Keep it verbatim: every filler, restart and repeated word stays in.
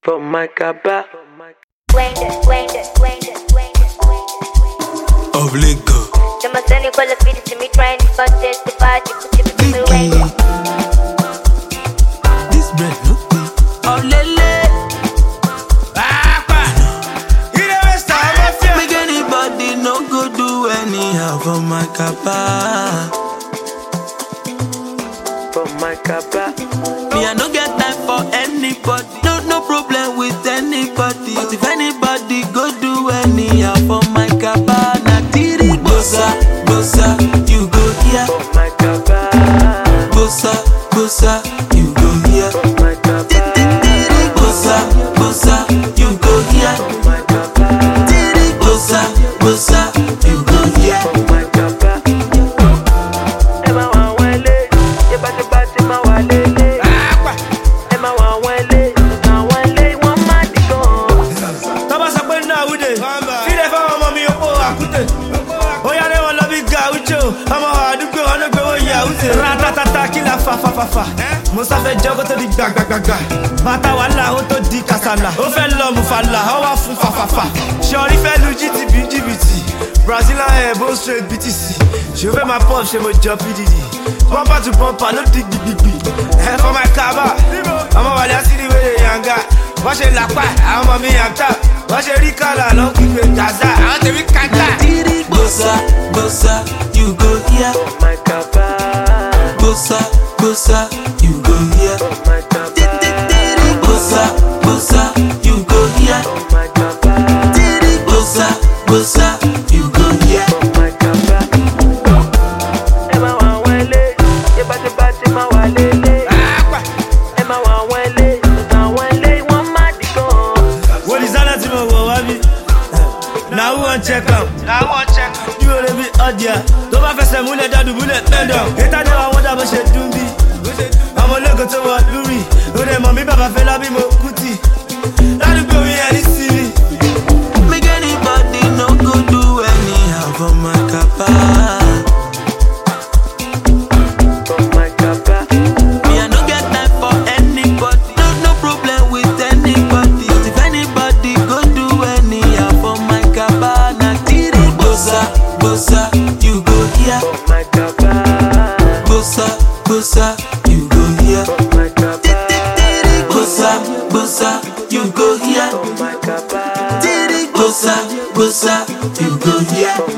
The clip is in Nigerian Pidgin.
For my kaba. Of Lagos. Them a send you call a video to me trying to testify. You put it in the way. This bread no be of Lele. You never stop my fear. Make anybody no go do anyhow for my kaba. For my kaba. Me I no get time for anybody. No no problem with anybody. But if anybody go do anyhow for my kaba, na tiri bossa bossa you go here. For my kaba. Bossa bossa you go here. For my kaba. Tiri bossa bossa you go here. For my kaba. Tiri bossa bossa you go here. For my kaba. Emma wa wale, ye bati bati ma walele. Emma wa wale, na wale wa madigo. Taba sa pe na wude. Fi le fa ọmọ mi o akute. O ya le won lo bi ga ucho. Ọmọ adugbo onu gbe wo ya ute. Ratatata kila fa fa fa fa. Musa fẹ́ jẹ́ kó tó di gbàgbàgbàgbà. Bàtà wàhálà ó tó di kàsálà. Ó fẹ́ lọ mùfàlà, ó wá fún fàfàfà. Ṣọ̀rí fẹ́ lu G T B jìbìtì. Brazilian hair bó straight B T C. Ṣé o fẹ́ máa pop ṣe mo jọ P D D? Bumper to bumper ló di gbìgbìgbì. Ẹ fọ́ máa kábà. Ọmọ wàlẹ́ àsìrí wẹ̀rẹ̀ yànga. Wọ́n ṣe làpá, àwọn ọmọ mi yàtà. Wọ́n ṣe rí kàlà ló ń kígbe jàzá. Àwọn tèmi kàtà. Tiri bossa bossa you go here. For my kaba. Bossa bossa you go here. For my kaba. Tiri bossa bossa you go here. For my kaba. Tiri bossa bossa you go here. For my kaba. Emma wa wale, ye bati bati ma walele. Emma wa wale, na wale wa madigo. Wo designer tí mo wọ̀ wá bí? Na who wan check am? Na who wan check am? Bí o lè bí ọdíà, tó bá fẹsẹ̀ múlẹ̀ dádùn múlẹ̀ pẹ́ndọ̀. Ètà ni àwọn ọ̀dà bó ṣe dùn bí. Ọmọ ológun tó wọ lórí, ó dẹ̀ mọ̀ mí bàbá fẹ́ lábí mo kùtì. Ládùúgbò mi ẹni sí mi. Make anybody no go do anyhow for my kaba. For my kaba. Me I no get time for anybody. No no problem with anybody. But if anybody go do anyhow for my kaba, na tiri bossa bossa you go here. For my kaba. Bossa bossa you go here. For my kaba. Tiri bossa bossa you go here. For my kaba. Tiri bossa bossa you go here. For